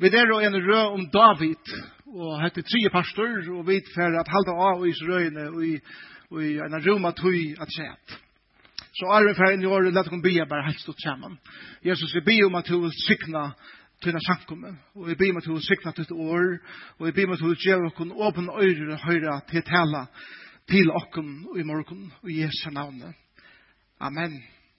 Vi der en rød om David, og hette 3 pastor, og vi for at halda av i røyene, og i en rom at høy at sett. Så Arve for en år, lett å bya bare helt stått sammen. Jesus, vi ber om at du vil sikna tøyna samkommet, og vi ber om at du vil sikna til et år, og vi ber om at du vil gjøre okken åpen øyre og høyre til tala til okken og i morgen, og i Jesu navnet. Amen.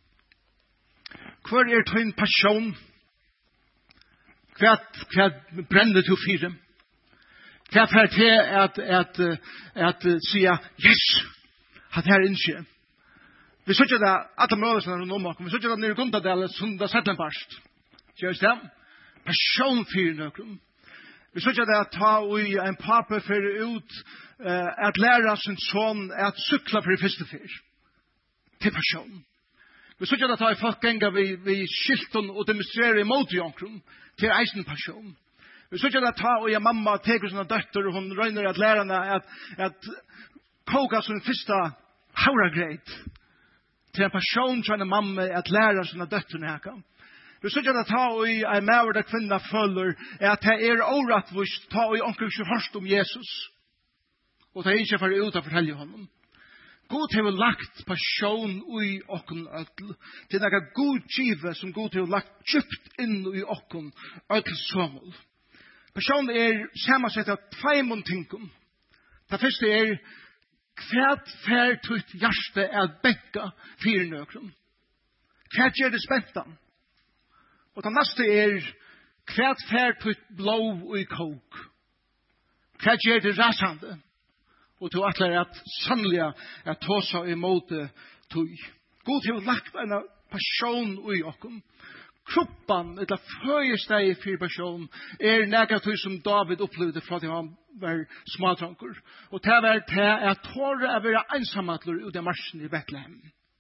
Hver tøyn passion? Hva brenner du fire? Hva fer til at sier, yes, at her innskje. Vi sier det alle mødelsene rundt om oss. Vi sier det nere i Gundadal, Sunda Settenbarst. Gjør det? Passion fire nøkron. Vi sier det at ta ui en pape fyrir ut at læra sin son at sykla fyrir første fyr. Til passion. Vi sier det at ta i folk genga vi skilton og demonstrerer imot jonkron til eisen passion. Vi sier det at ta og mamma teker sina døtter og hun røyner at lærerne at koka sin første hauragreit til en passion til en mamma at læra sina døtter neka. Vi sier det at ta og en maver der kvinna følger at det årettvist ta og onker ikke hørst om Jesus og ta ikke for ut og fortelle honom. God har lagt passion i okken ødel. Det er noe god kive som God har lagt kjøpt inn i okken ødel somol. Passion sammensett av 2 tingum. Det første hva fer tutt hjerte at benka 4 nøkron. Hva gjør det spentan? Og det neste hva fer tutt blov i kok. Hva gjør det rasande? Og til atler at sannlega at tåsa i måte tog. God til å lagt en passion i okkom. Kroppan, eller føyesteg for passion, negativt som David opplevde fra at han var smadranker. Og det var til at tåre å være ensamatler ut av marsjen i Bethlehem.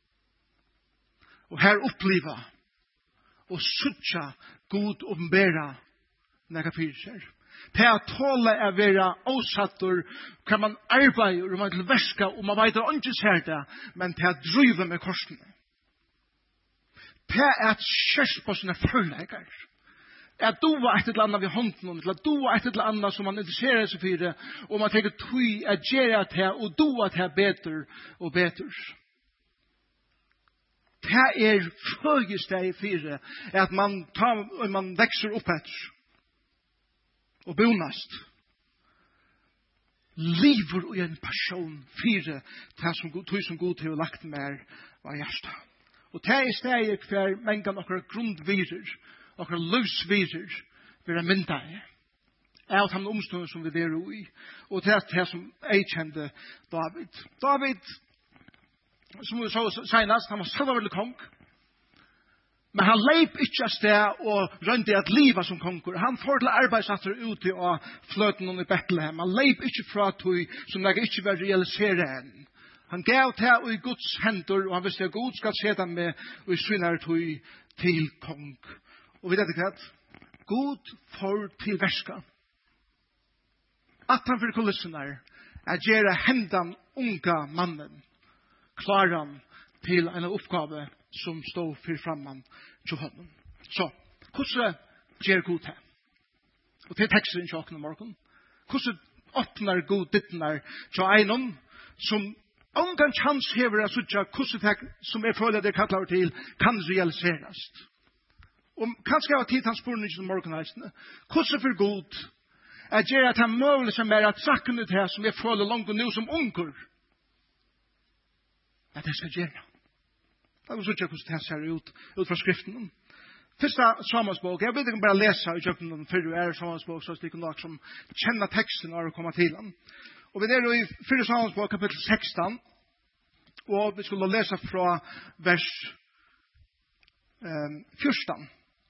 Og her oppleva og suttja god åpenbæra negativt. Det at tåle er være åsattor, kan man arbeide, og man til verska, og man vet ikke ser det, men det at drive med korsene. Det at kjørs på sine forleggere. At du var et eller annet ved hånden, eller at du var et eller annet som man interesserer seg for det, og man tenker tog at gjøre det, og du at det bedre og bedre. Det føyesteg for det, at man vekser opp etter. Og bonast lever i en passion fire til som god til å lagt mer av hjertet. Og det steg hver mengan okra grundvirer, okra løsvirer, vil jeg mynda av de omstående som vi er i. Og det det som jeg kjente David. David, som vi så senest, han var selvvallig kong. Men han leip ikke av sted og rønte at livet som konger. Han får til arbeidssatter ute av fløten i Bethlehem. Han leip ikke fra tog som det ikke var realisere enn. Han gav til i Guds hender, og han visste at Gud skal se dem med og svinner tog til kong. Og vi vet ikke at Gud får til verska. At han for kulissene er gjøre hendan unga mannen klaran til en oppgave som står for framman til hånden. Så, hvordan gjør God det? Og til teksten til åkne morgen. Hvordan åpner God dittene til einom som ongan chans hever å sutja hvordan det som føler det kallar til kan realiseres. Og kanskje av tid han spørner ikke til morgenheisene. Hvordan for God er gjør at han mulig som at sakkene til som føler langt og nå som unger at det skal gjøre. Da vil vi se hvordan det ser ut fra skriften. Første samansbok, jeg vil ikke bare lese i kjøkken før du samansbok, så slik nok som kjenner teksten når du kommer til den. Og vi er i første samansbok, kapittel 16, og vi skulle lese fra vers 14.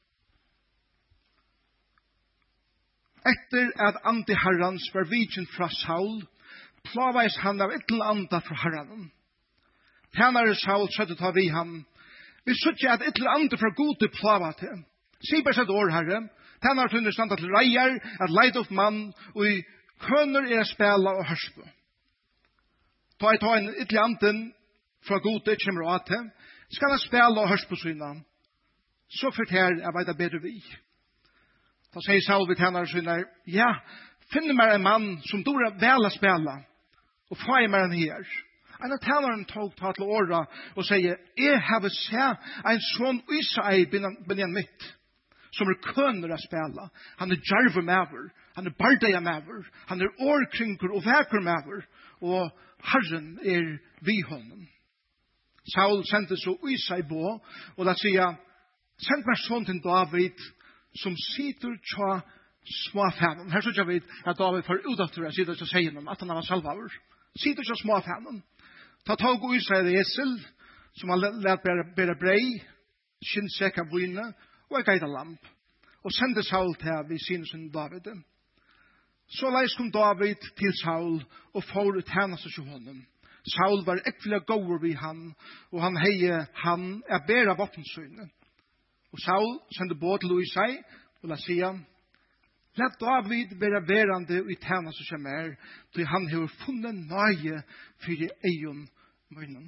Etter at anti-herrans var vidkjent fra Saul, plaveis han av et eller annet fra herren. Tænare Saul søtte ta vi ham. Vi søtte at et eller annet fra gode plava til. Siber sett år, herre. Tænare tunne standa til reier, at leid opp mann, og i kønner spela og hørspe. Ta en et eller annet fra gode kommer å ate. Skal han spela og hørspe syna. Så fortell jeg veit bedre vi. Da sier Saul vid tjenare sina, ja, finner meg en mann som dora väl att spela og få meg en her. En av tjenaren tog ta til åra og sier, jeg har sett en sånn Isai benjan mitt, som køner å spela. Han djarver mever, han bardeia mever, han årkrinker og veker mever, og Herren vi honom. Saul sendte så Isai på, og da sier, send meg sånn til David, som sitter tja småfanen. Her så vi at David får utdattere sider til seg at han var salvaver. Sitter tja småfanen. Ta tog Isai det esel, som han let bære brei, skinnsekka vyne, og en geita lamp. Og sendte Saul til vi synes sin David. Så leis kom David til Saul, og får ut hennes til honom. Saul var ekkelig gåver vid han, og han heie han bæra våpensøyne. Og Saul sendte båt til Isai, og la sier, let David være verande i tjena som kommer, til han har funnet nøye for eion munnen.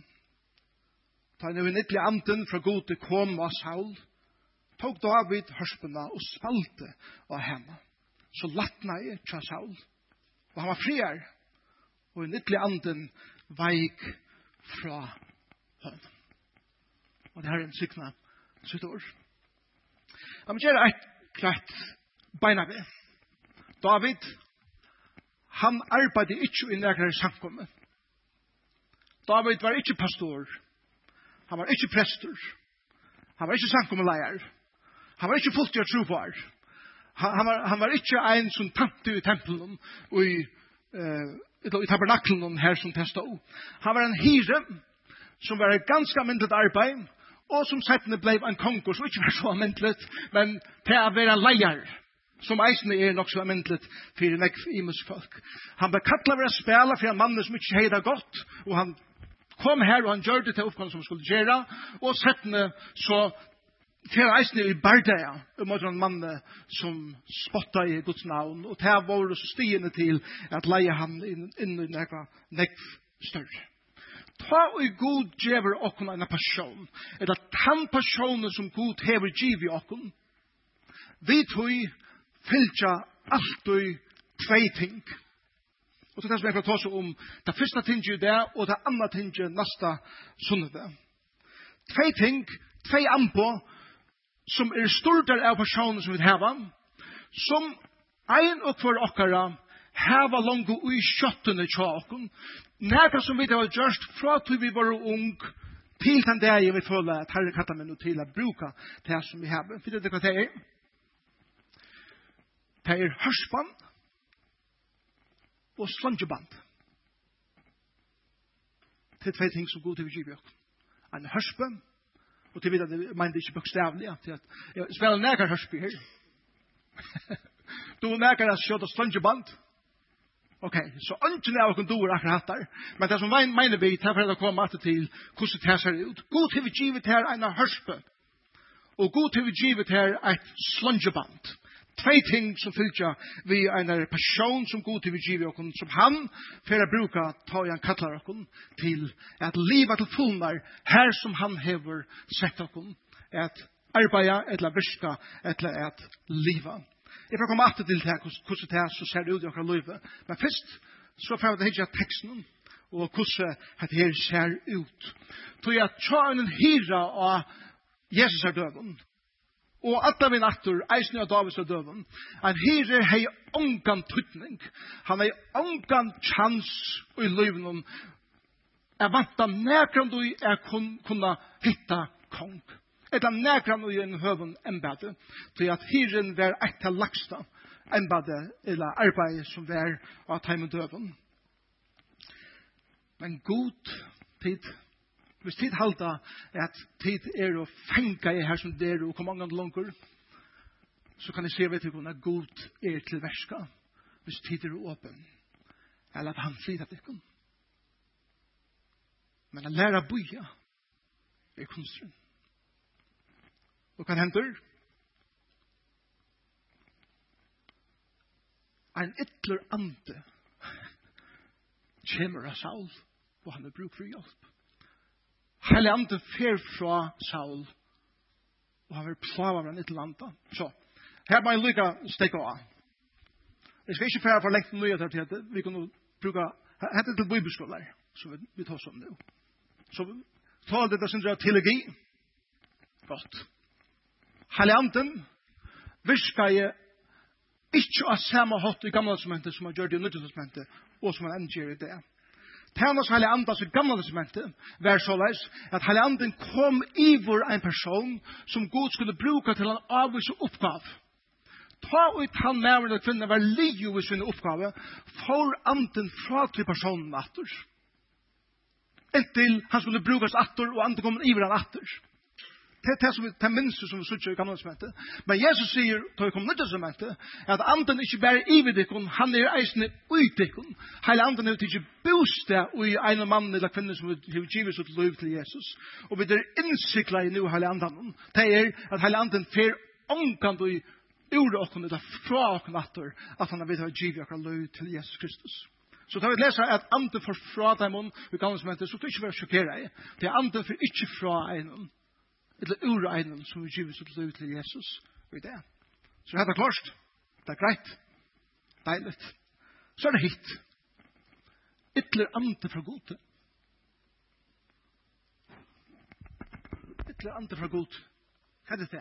Ta en unyttelig anden fra gode kom av Saul, tog David hørspena og spalte av henne. Så lattna jeg fra Saul, og han var friar, og unyttelig anden veik fra henne. Og det her en sykna sitt år. Jeg må gjøre et klart beina ved. David, han arbeidde ikke i nærkere samkommet. David var ikke pastor. Han var ikke prester. Han var ikke samkommeleier. Han var ikke fullt gjort trofar. Han var ikke en som tante i tempelen og i tabernaklen her som testade. Han var en hyre som var et ganske myndlet arbeid, og som settene ble en konkur som ikke var så myndlet, men til å være leier, som eisene nok så myndlet for en imensk folk. Han ble kattlet over å spela for en mann som ikke heier det godt, og han kom her og han gjør det til oppgaven som skulle gjøre, og settene så til eisene i Bardea, mot en mann som spottet i Guds navn, og til var så stigende til at leie han inn i nekv større. Ta og god gjever okkun en passion, eller den passionen som god hever givet okkun, vi tog fylgja alltid tvei ting. Og det er det som jeg kan ta seg om det første tinget i det, og det andre tinget neste sunnede. Tvei ting, tvei ampo, som større av passionen som vi hever, som ein og for okkara heva langt i kjøttene tjåken. Nærkast som vi har gjort fra til vi var ung til den dag vi føler at Herre kattar meg til å bruke det som vi har. Vet du hva det er? Det er hørsband og slangeband. Det er tvei ting som god til vi giver. En hørsband, og til vi at jeg mener ikke bokstavlig, til at jeg spiller nærkast hørsband her. Du nærkast at skjøte slangeband. Ok, så ønsken av åkken doer akkurat der. Men det som mener vi, til for å komme til hvordan det ser ut. God til vi givet her en hørspe, og god til vi givet her et slangeband. Tvei ting som fylgja vi en person som god til vi givet åkken, som han for å bruke ta igjen kattler åkken til at livet til fullnar her som han hever sett åkken. Et arbeid, eller virka, eller et livet. Jeg får komme alltid til det, hvordan det er så ser det ut i akkurat livet. Men først, så får jeg ikke teksten, og hvordan det her ser ut. Så jeg tar en hyra av Jesus er døven, og alle min atter, eisen av Davids er døven. En hyra har ongan tøytning. Han har ongan chans i livet. Jeg vant av nærkant du kunne hitta kong. Etter nærkant og i en høven embedde, til at hyren var et til laksta embedde, eller arbeid som var av teimen døven. Men god tid, hvis tid halda at tid å fenga i her som det og komme mange langer, så kan jeg se vet ikke om at god til verska, hvis tid åpen, eller at han flyr at det kom. Men å lære boja kunsten. Og hva hender? En ytler ande kommer av Saul, og han har bruk for hjelp. Hele ande fer fra Saul, og han vil plava av en ytler ande. Så, Her må jeg lykke stekke av. Jeg skal ikke fære for lengt nøye til at vi kunne bruke hette til bibelskoler, som vi tar som nå. Så tar dette sin teologi. Godt. Heiliganden virker jeg ikke av samme hatt i gamle testamentet som han gjør det i Nye testamentet, og som han ender i det. Tjernas heiliganden i gamle testamentet var såleis at heiliganden kom ivor en person som Gud skulle bruke til en avvise oppgave. Ta ut han med og kvinner var liv i sin oppgave for anden fra til personen atter. Inntil han skulle brukes atter og anden kom ivor han atter. Det er det minste som vi sier i gamle testamentet. Men Jesus sier, da vi kom Nye testamentet, at anden ikke bare i dikken, han eisende ut dikken. Hele anden er ikke bosted i en mann eller kvinne som har givet sitt liv til Jesus. Og vi er innsiklet i nu hele anden. Det er at hele anden fer omkant i ord okken, eller fra okken atter, at han har vidt å givet akkurat liv til Jesus Kristus. Så da vi leser at anden får fra dem i gamle testamentet, så det ikke være sjokkeret. Det er anden får ikke fra en eller uregnen som vi giver sitt liv til Jesus i det. Så det er klart. Det er greit. Deiligt. Så er det hit. Ytler ante fra gode. Ytler ante fra gode. Hva er det?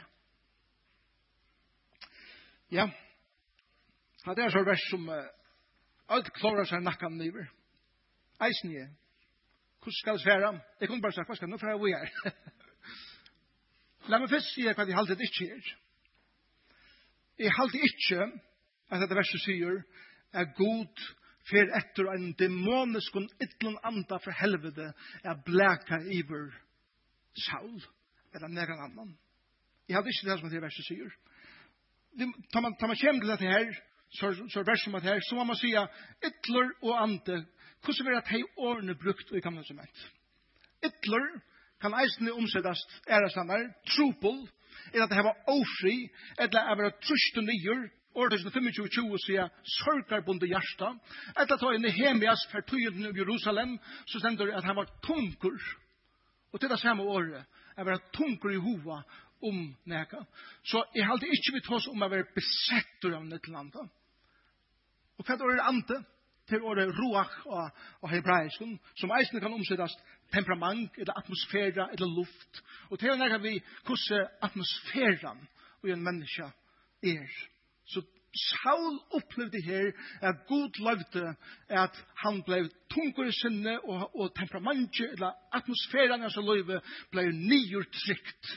Ja. Det er så vers som alt klarer seg nakkan niver. Eisen jeg. Hvordan skal det være? Jeg kunne bare sagt, hva skal det nå fra vi er? La meg først si hva jeg halte det ikke er. Jeg halte ikke at dette verset sier er god for etter en demonisk og ytlen anda fra helvete er blæka iver Saul eller negan annan. Jeg halte ikke det som det verset sier. Tar man kommer til dette her, så er verset om at her, så må man si ytler og ande, hvordan vil det årene brukt i gamle testament? Ytler kan eisene omsettes ærestannar, trupel, at det var ofri, eller at det var trusht og nyer, årtusen 25-20 sier sorgarbunde hjärsta, eller at Nehemias for tøyden i Jerusalem, så stender det at han var tungur, og til det samme året, at var tungur i hova neka. Så jeg halte ikke vi tås om å være besetter av Nødlanda. Og hva er det ante? Til året ruach og hebraisken, som eisene kan omsettes temperament, eller atmosfæra, eller luft. Og til å vi hvordan atmosfæran og en menneske er. Så Saul opplevde her at Gud løvde at han ble tungur i sinne, og temperamentet, eller atmosfæran av sin løyve, ble nyurtrykt.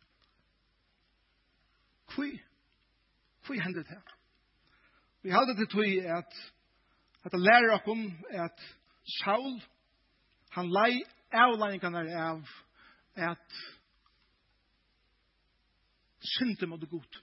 Hvor hendet det her? Vi hadde det til at det lærer oss at Saul, han lei avleggene av at synte mot Gud.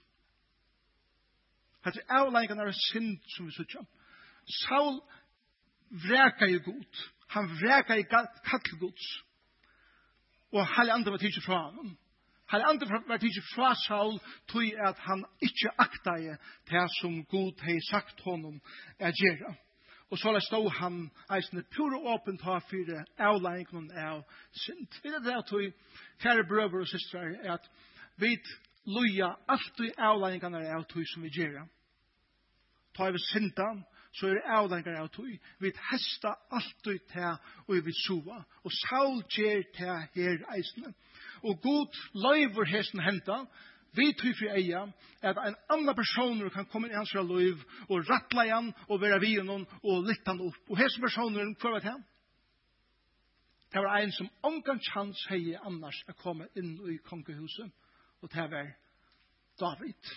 At det avleggene av synd som vi sier. Saul vreka i Gud. Han vreka i kattelgods. Og hele andre var tidlig fra ham. Hele andre var tidlig fra Saul tog at han ikke akta i det som Gud har sagt honom er gjerne. Og så stod han eisende pure åpen ta for avleggingen av synd. Vi vet det at vi, kjære brøver og systre, er at vi loja alltid avleggingen av tog som vi gjør. Tar vi synda, så er det avleggingen av tog. Vi hesta alltid til og vi sova. Og Saul gjør til her eisende. Og god løyver hesten henta, vi tror for eia at en annen personer kan komme inn i hans liv og rattla igjen og være vi noen og lytte han opp. Og hese personer, hva var det? Det var en som omgang chans hei annars å komme inn i kongehuset. Og det var David.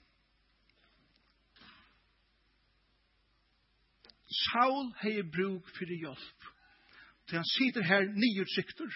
Saul hei bruk for hjelp. Til han sitter her nyutsikters.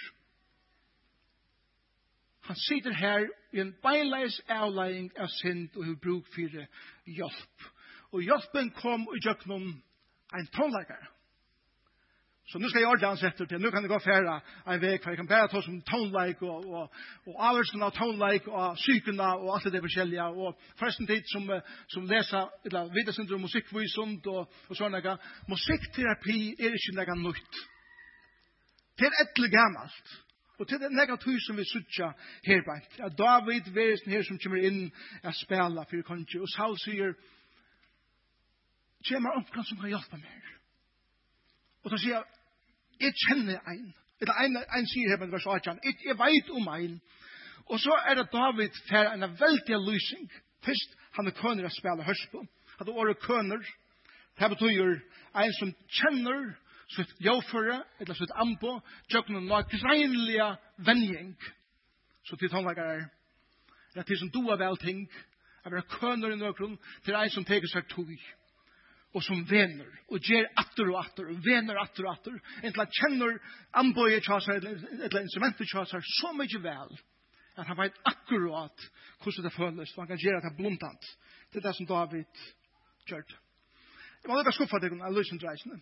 Han sitter her i en beinleis avlegging av synd og har bruk for hjelp. Og hjelpen kom i jøknen en tonleikere. Så nu skal jeg ordne hans etter til. Nu kan det gå færre en vek, for jeg kan bare ta som tonleik og avgjørelsen av tonleik og sykene og alt det forskjellige. Og forresten tid som leser, eller videresynder om musikkvisund og sånn. Musikkterapi er ikke noe nytt. Det er etter gammelt. Og til det negativt som vi sutja her bænt. At David veresen her som kommer inn er spela for konge. Og Saul sier, kommer omkring som kan hjelpe meg. Og da sier jeg kjenner ein. Eller ein sier her med vers 18, jeg vet om ein. Og så det David for en veldig lysing. Først han køner å spela hørspo. At det året køner, det betyr en som kjenner sitt jåføre, eller sitt ambo, tjøkken og greinlige vending. Så til tonlager det til som doa vel ting, at det køner i nøkron, til en som teker seg tog, og som vener, og gjer atter og atter, og vener atter og atter, inntil han kjenner amboet tjasar, eller instrumentet tjasar, så mye vel, at han vet akkurat hvordan det føles, og han kan gjøre det blundant. Det det som David gjør det. Jeg må lukke skuffa deg av løsendreisene.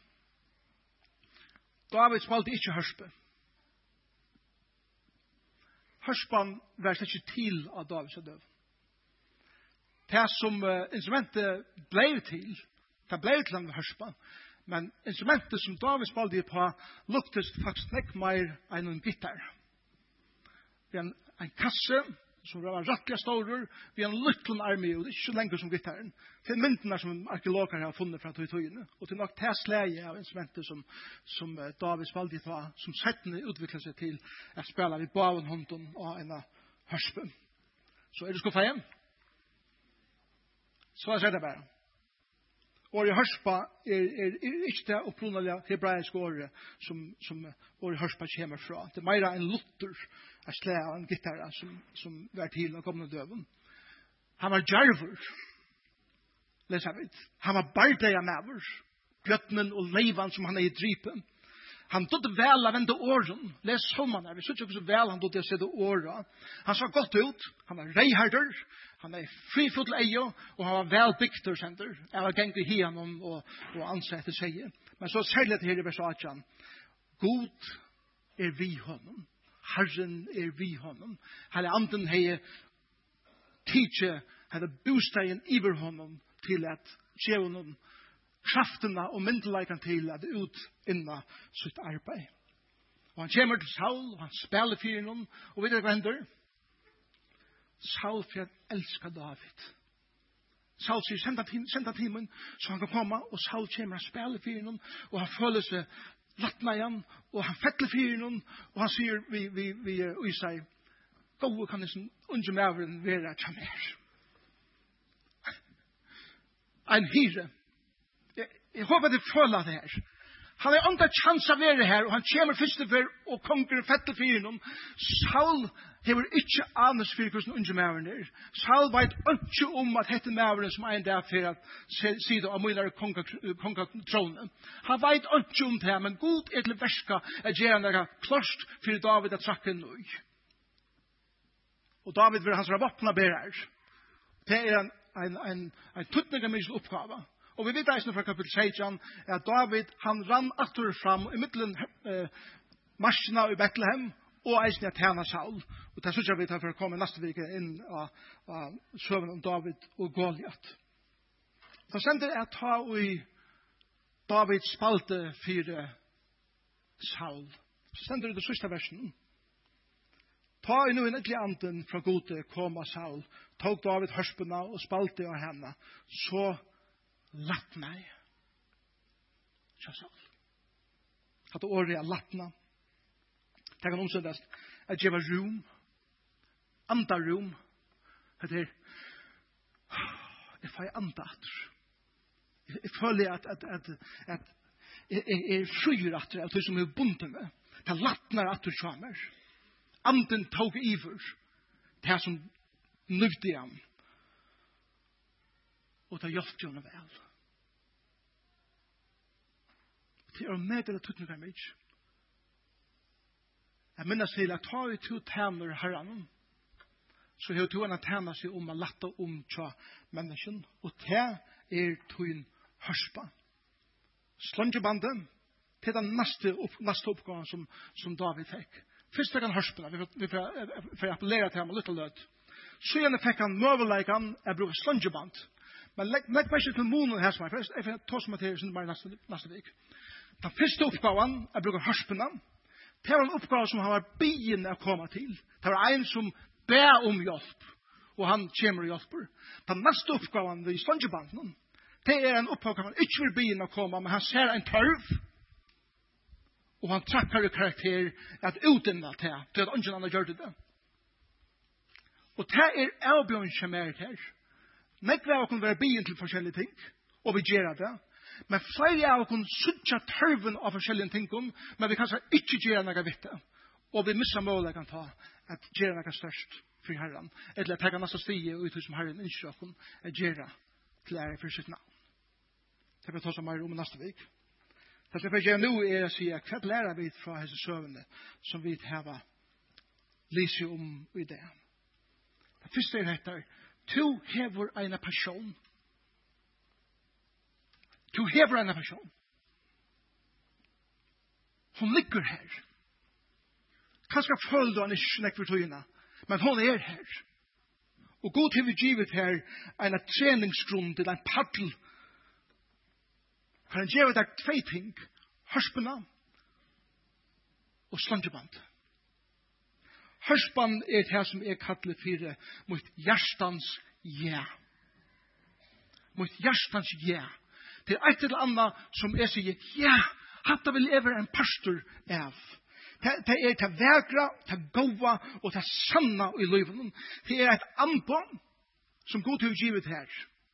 David spalte ikke hørspe. Hørspan var slett ikke til av Davids død. Det som instrumentet ble til, det ble til en hørspan, men instrumentet som David spalte på luktes faktisk nekk mer enn en gitar. Vi har en kasse som var rettelig stårer, vi har en liten armé, og det ikke så lenge som gitaren. Det myndene som arkeologer har funnet fra tøyene, og til nok det slæge av instrumenter som David spalte på, som settene utviklet seg til å spille i bavenhånden og en hørspe. Så det skuffet hjem? Så det bare. Året hørspa ikke det opprunalige hebraiske året som året hørspa kommer fra. Det mer en lutter av slæg av en gitarra som var til å komme døven. Han var djarver. Leser vi. Han var bardeia maver. Bjøttenen og leivan som han i drypen. Han dødde vel av vende åren. Les salman her. Vi synes ikke så vel han dødde å se det året. Han så godt ut. Han var reiharder. Han frifull eie. Og han var vel bygter, sender. Jeg var gengt i hien og ansette seg. Men så særlig til her i vers 18. God vi honom. Herren vi honom. Hele anden hei tidse hele bosteien iver honom til at skje honom kraftene og myndelagen til at ut inna sitt arbeid. Og han kommer til Saul, og han spiller for noen, og vet dere hva hender? Saul for at elsker David. Saul sier, send han timen, så han kan komme, og Saul kommer og spiller for noen, og han føler seg lattna igjen, og han fettler for noen, og han sier vi sier, gode kan det unge mæveren være til mer. En hyre. Jeg håper det føler det her. Han andre chans av å være her, og han kommer først for og konger fettel for henne. Saul hever ikke annet for hvordan unge mæveren Saul vet ikke om at dette mæveren som en dag for at sida av muligere kongatronen. Han vet ikke om det, men god til verska at gjøre noe klart for David at trakke nå. Og David vil hans våpna bærer. Det en tuttningamissel oppgave. Og vi vet eisen fra kapitel 16 at David, han rann atter fram i middelen marsjene i Bethlehem og eisen at tjene Saul. Og det synes jeg vi tar for å komme neste vike inn av søvn om David og Goliat. Da sender jeg ta i Davids spalte for Saul. Så sender jeg det siste versen. Ta i nu en egentlig anden fra gode kom av Saul. Tog David hørspene og spalte av henne. Så lattna. Saul. At året er lattna. Det kan omsendes at jeg var rom. Anda rom. Det jeg får anda atter. Jeg føler at jeg fryr atter av det som er bundet med. Det lattnar atter kommer. Anden tog iver. Det som nøvde han. Og det hjelpte jo noe vel. Det meg eller tuttene meg. Jeg minnes til at ta ut to tæner herren, så har to henne tæner seg om å latte om tja mennesken, og det tog hørspa. Sløngebandet, det den neste oppgave som David fikk. Først fikk han hørspene, vi får appellere til ham litt løt. Så gjerne fikk han møveleikene, jeg bruker sløngeband. Men legg meg ikke til månen her som er, jeg får ta som materiell som bare neste vik. Den første oppgaven, jeg bruker hørspene. Det var en oppgave som han var byen å komme til. Det var en som ber om hjelp, og han kommer og hjelper. Den neste oppgaven ved slangebanden, det en oppgave han ikke vil byen å komme, men han ser en tørv, og han trakker i karakter at utinna til at ingen annen gjør det. Og det avbjørn som her. Nekve av kunne være byen til forskjellige ting, og vi gjør det. Men flere av kunne sutja tørven av forskjellige ting, men vi kanskje ikke gjør noe vitt det. Og vi misser målet kan ta at gjøre noe størst for Herren. Eller at jeg neste stige ut som Herren ønsker oss at gjøre til ære for sitt navn. Det vil ta seg mer om neste vik. Det som jeg gjør nå å si at hva lærer vi fra disse søvnene som vi har lyset om i det. Det første dette. Du hever en person. Du hever en person. Hun ligger her. Kanskje føler du han ikke snakk for tøyene, men hun her. Og god til vi givet her en treningsgrunn til en paddel. For han givet der tve ting. Hørspene og slangeband. Hørspene det som kallet for mot hjertans ja. Mot hjertans ja. Det et eller annet som sier, ja, hatta vil jeg være en pastor av. Det det vekra, det gode og det sanna i livet. Det et anbånd som god til å givet her.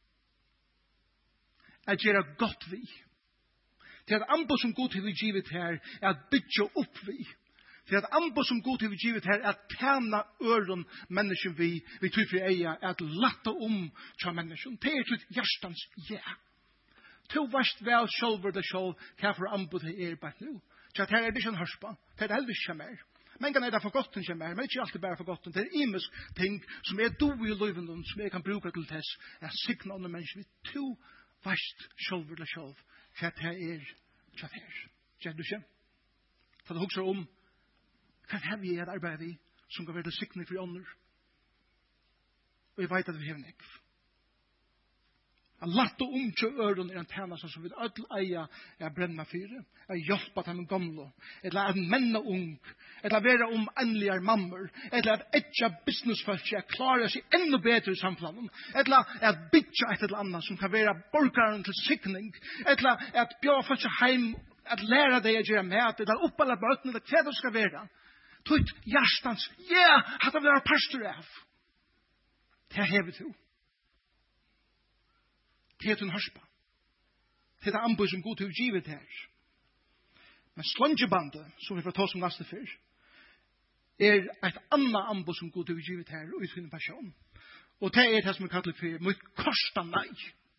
At gjøre godt vi. Det et anbånd som god til å givet her er at bygge opp vi. Det et anbånd som god til å givet her er at tjene øren mennesken vi tror for eier, at latte til mennesken. Det et hjertens ja. To varst vel sjølver det sjøl, hva for anbånd det bare nå. Så det det ikke en hørspa. Det heller ikke mer. Men kan det for godt ikke mer, men ikke alltid bare for godt. Det imisk ting som do i livet, som kan bruke til tess, signa andre mennesker. Vi to varst sjølver det sjøl, hva det hva det Kjenner du ikke? For det hokser om hva det vi arbeid vi, som kan være til signing for andre. Og jeg vet at vi har nekv. Latt og til øren en tjeneste som vi ødel eier brenna fyre, hjelpa til en gamle, eller at menn og ung, eller være endelige mammer, eller at etja businessfolk klarer seg enda bedre i samfunnet, eller at bytja et eller annet som kan være borgeren til sikning, eller at bjøre folk hjem, at lære deg å gjøre mat, eller oppalle bøtene, eller hva det skal være. Tøyt hjertens, at det være pastor av. Det hever du. Det er en hørspa. Det er anbud som god til å give det her. Men slangebandet, som vi får ta som neste fyr, et annet anbud som god til å give det her, ut sin person. Og det det som vi kaller for mot kosta nei.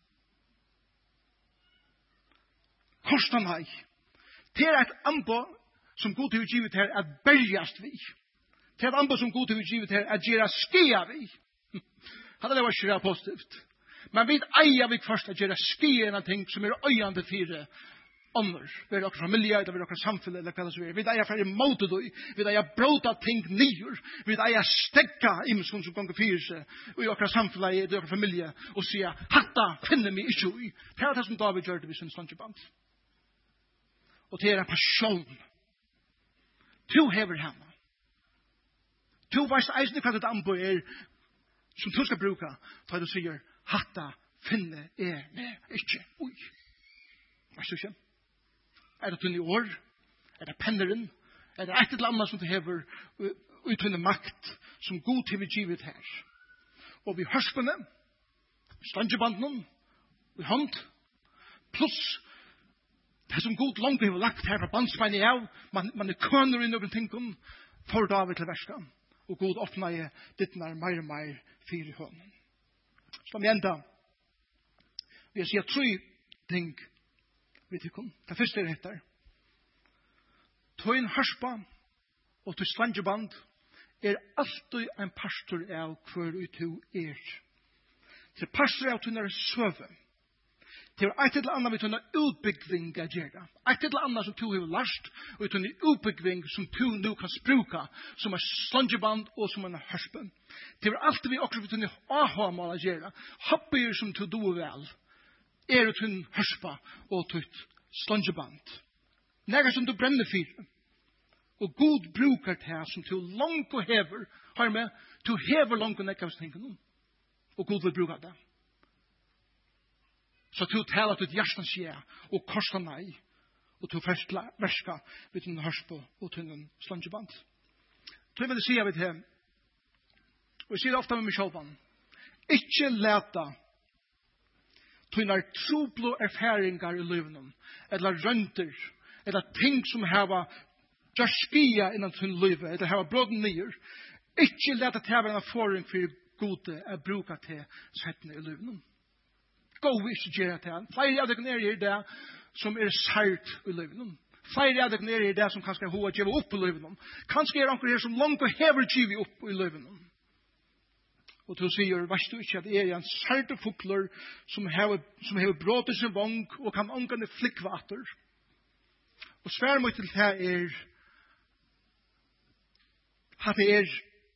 Kosta nei. Det et anbud som god til å give det her, at bergast vi. Det et anbud som god til å give det her, at gjøre skia vi. Hadde det vært ikke positivt. Men vi eier vi først at gjøre skien av ting som øyende fire ånder. Vi er dere familie, eller vi er dere samfunn, eller hva det så er. Vi eier for imot det, vi eier bråta ting nyer. Vi eier stekka imenskom som ganger fire seg, og i dere samfunn, i dere familie, og sier, hatta finner vi ikke i. Det det som David gjør det ved sin slangeband. Og det en person. To hever henne. To varst eisende hva det anbøy som du skal bruke, da du sier, hatta finne med ikke. Oi. Hva er det ikke? Er det tunne år? Er det penneren? Er det et eller annet som du hever uttunne makt som god til vi givet her? Og vi hørspene, slangebanden, vi hånd, pluss det som god langt vi har lagt her fra bandsbeinet av, man køner i noen ting for David til verskan. Og god åpna i dittnar mer og mer fire hånden. Som enda, vi har sier 3 ting vi tykker. Det første dette. Tøyen hørspa og til slangeband alltid en pastor av hver uto Til pastor av tunne søve. Til et eller annet vi tunne utbyggving av gjerne. Et eller annet som du har lært, og tunne utbyggving som du nå kan spruka, som slangeband og som hørspe. Det alltid vi også vi tunne aha-mål av gjerne. Hoppyer som du doer vel, tunne hørspa og tunne slangeband. Nægge som du brenner fyr. Og god brukar det som til langt og hever. Har med, til hever langt og nekkavstingene. Og god vil bruka det. Så til å tale til hjertens ja, og korsa nei, og til å verska ved din hørspo og til en slangeband. Så vil jeg si av det her, og jeg sier det ofte med meg selv, ikke leta tunar troblo erfaringar i livet, eller rønter, eller ting som hava jarskia innan tun livet, eller hava bråden nyer, ikke leta til hava en erfaring for gode er bruka til settene i livet. Gå vi ikke gjøre til. Flere av dere er det som sært i livet. Flere av dere er det som kanskje har givet opp i livet. Kanskje er dere her som langt og hever givet opp i livet. Og til å si, vet du ikke at det er en sært fukler som har brått sin vong og kan omgående flikkvater. Og svær mot til det er at det er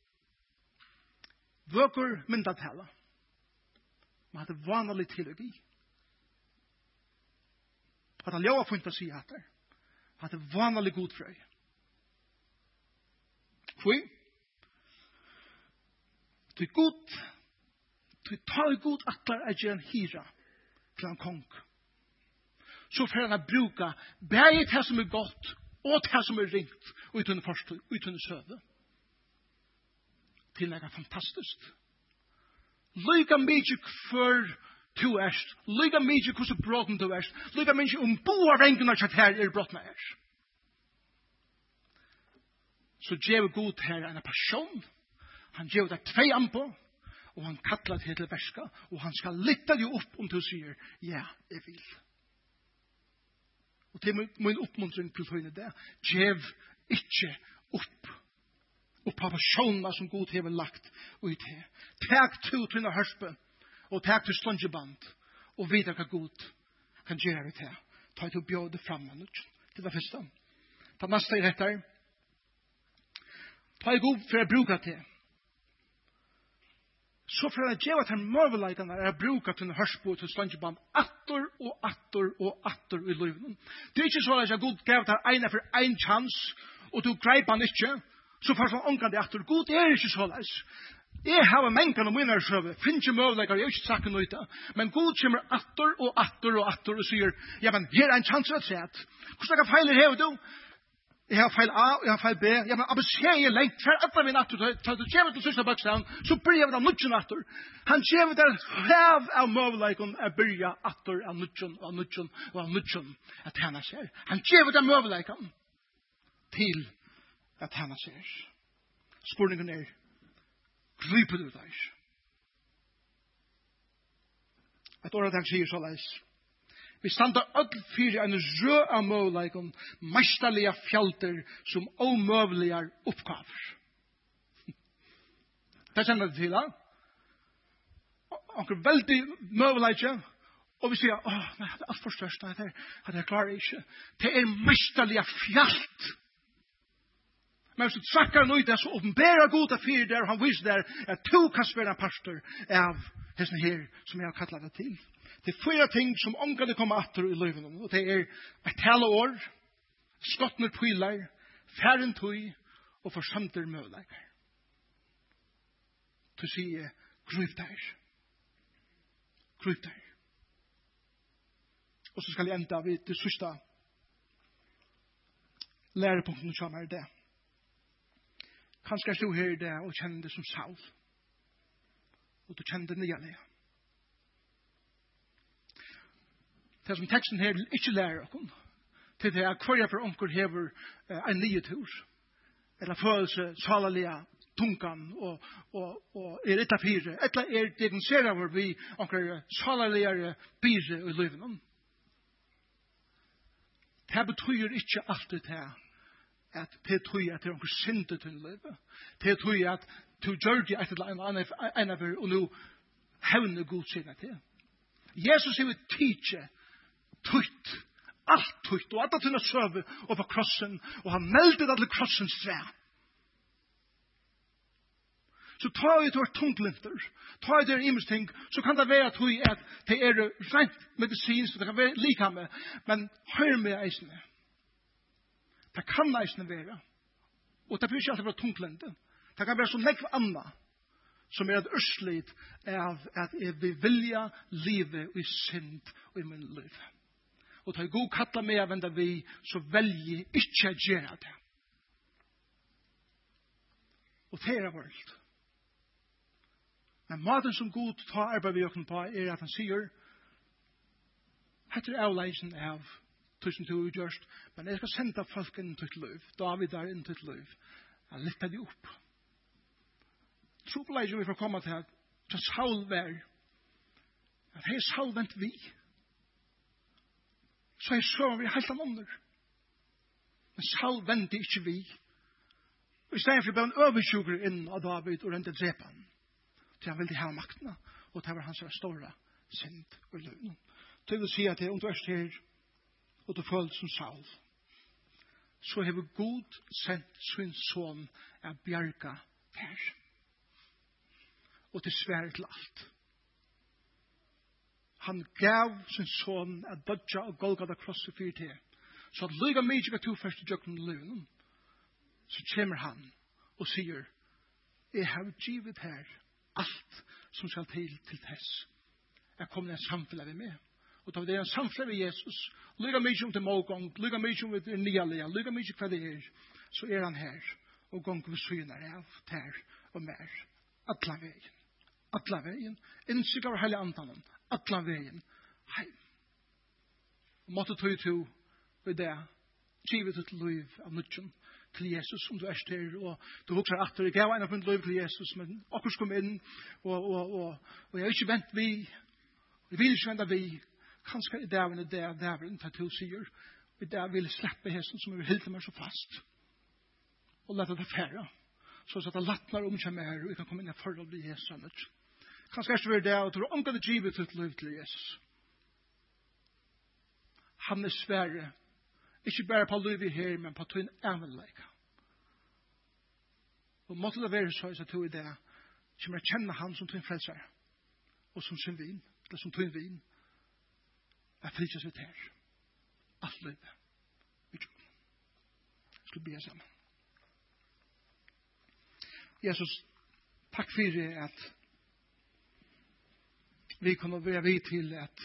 vøker myndatala. Men det er vanlig teologi. At han lova funnet å si at det er vanlig god frøy. Hvor? Det er god. Det tar god atler er ikke en hyra til en kong. Så får han bruka begge det som er godt og det som er ringt uten søve. Til noe fantastisk. Lyga mykje for to erst. Lyga mykje hvordan bråten to erst. Lyga mykje boar rengene kjart her bråtene erst. Så djev god her en person. Han djev det 2 anpå. Og han kattler det til verska. Og han skal lytte det opp om du sier, ja, jeg vil. Og til min oppmuntring til tøyne det. Djev ikke opp. Og på personene som God har lagt ut her. Takk til tøyne hørspe. Og takk til slangeband. Og videre hva God kan gjøre det her. Ta til å bjøde frem. Det var første. Ta neste i dette. Ta i god for å bruke det. Så for å gjøre til møveleikene er å bruke til hørspo til slangeband atter og atter og atter i livet. Det er ikke så at God gav til en for en chans, og du greip han ikke, så for sånn omgang det atter. God er ikke så leis. Jeg har mengen om minne søve, finner ikke møveleikere, jeg har ikke sagt noe ut. Men God kommer atter og atter og atter og sier, ja, men her er en chans å se at. Hvordan feiler her du? Jeg har feil A, og jeg har feil B. Ja, men ABC er lengt. For etter min atter, så du kommer til siste bøkstaven, så bryr jeg av nudgen atter. Han kommer til hev av møveleikon er byrja atter av nudgen, og av nudgen, og av nudgen, at henne ser. Han kommer til møveleikon til at henne ser. Spurningen er, griper du deg? Et åretak sier så leis. Vi stander öll fyrir en rø av møvleikon, mesterlige fjalter som omøvelige oppgaver. Det kjenner du til, da? Onker veldig møvleikje, og vi sier, nei, det er alt for størst, nei, det er klarer ikke. Det er mesterlige fjalt. Men hvis du trakker noe i det, så åpenberer god av fyrir der, og han viser der, at to kan spille en pastor av hesten her, som jeg har kattlet det til. Det er 4 ting som omgående kommer atter i livet. Og det er et taleår, skottner pyler, færen tøy og forsamter møvleikar. Du sier, grup der. Grup der. Og så skal jeg enda vid det siste lærepunkten som er det. Kanskje jeg stod her i det og kjenner det som Saul. Og du kjenner det nye. Det som teksten her ikke lærer oss til det er hver for onker hever en nye tur eller følelse salalige tungan og er etta fire eller diagnoserer hvor vi onker salalige bire i livet. Det betyr ikke alltid det at det betyr at det er onker syndet til livet. Det betyr at du gjør det etter en av og nå hevner god sinne til. Jesus er jo teacher tutt, alt tutt, og alt til å søve over krossen, og han meldet alle krossens tre. Så tar vi til tunglinter, tar vi til imens ting, så kan det være at det er rent medisinsk, det kan være likame, men hør med eisene. Det kan eisene være Og det blir ikke alltid bare tungtlende. Det kan være så nekv anna som et ørslit av at jeg vil vilja livet i synd og i min liv. Og da jeg god kattler meg av enda vi, så velger ikke å gjøre det. Og det er vårt. Men maten som god tar arbeid vi åkken på er at han sier etter avleisen av tusen du utgjørst, men jeg skal sende folk inn til et liv. David er inn til et liv. Jeg lytter de opp. Trobeleisen vi får komme til at Saul var at hei Saul vent vi. Så jeg så vi helt annet. Men Saul vente ikke vi. Og i stedet for å bli oversjuker inn av David og rente drepe han. Til han ville ha maktene. Og det var hans store synd og løgn. Så jeg vil si at om du er her og du føler som Saul, så har vi god sendt sin son av bjerga her. Og til svære til alt. Han gav sin son at dødja og Golgata krosset fyrir til. Så at lyga mykje var to første døgn i løgnen, så kommer han og sier, jeg har givet her alt som skal til tess. Jeg kommer i en samfunn vi med. Og da det er en samfunn med Jesus, lyga mykje om til målgång, lyga mykje om til nyalega, lyga mykje hva det er, så er han her, og gong vi syner av ter og mer. Atla veien. Atla veien. Innsikt av hele antallen. Atla veien. Heim. Og måtte tog to ved det, givet ut liv av nødgen til Jesus, om du er styr, og du hokser atter, jeg gav en av min liv til Jesus, men akkurat kom inn, og jeg har ikke vent vi, jeg vil ikke vente vi, kanskje i dagen er det, dæveren til to sier, og i dag vil jeg slippe hesten som er helt meg så fast, og lette det færre, så at det lattner om seg mer, og jeg kan komme inn i forhold til Jesus. Kanskje er det det, og du har omgått givet ut liv til Jesus. Han er svære, ikke bare på livet her, men på tøyen ævenleika. Og måtte det være så, jeg tror i det, som jeg kjenner han som tøyen frelser, og som sin vin, eller som tøyen vin, jeg frikjes ut her. Alt livet. Vi tror. Jeg skal be sammen. Jesus, takk for at vi kunne være vidt til at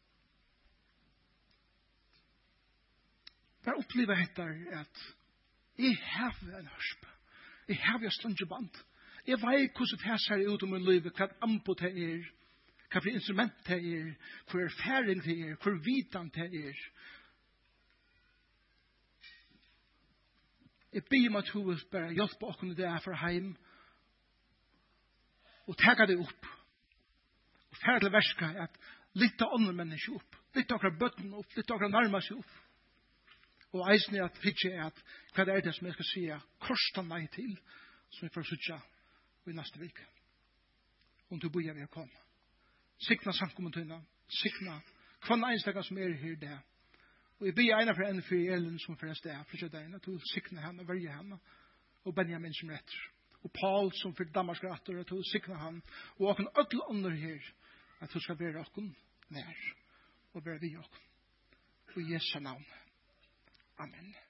bare oppleve etter at jeg har en hørsp. Jeg har en slungeband. Jeg vet hvordan det ser ut om min liv, hva ampo det er, hva for instrument det er, hva erfaring det er, hva vitan det er. Jeg ber om at hun vil bare hjelpe oss det er for heim, og tega det opp, og færre til verska at litt av andre mennesker opp, litt av akkurat bøtten opp, litt av akkurat nærmest opp, og eisen er at hitje er at hva det er det som jeg skal si korsta nei til, som jeg får sutja i neste vik. Om du bor jeg vil komme. Sikna samkommentuna, sikna hva einstakka som er her det. Og jeg ber ena for en for Elin som for en sted, for deg, at du sikna henne, verje henne, og Benjamin som retter. Og Paul som for Danmarks retter, at du sikna han, og åkken ødel andre her, at du skal være åkken nær, og være vi åkken. Og i Jesu navn. Amen.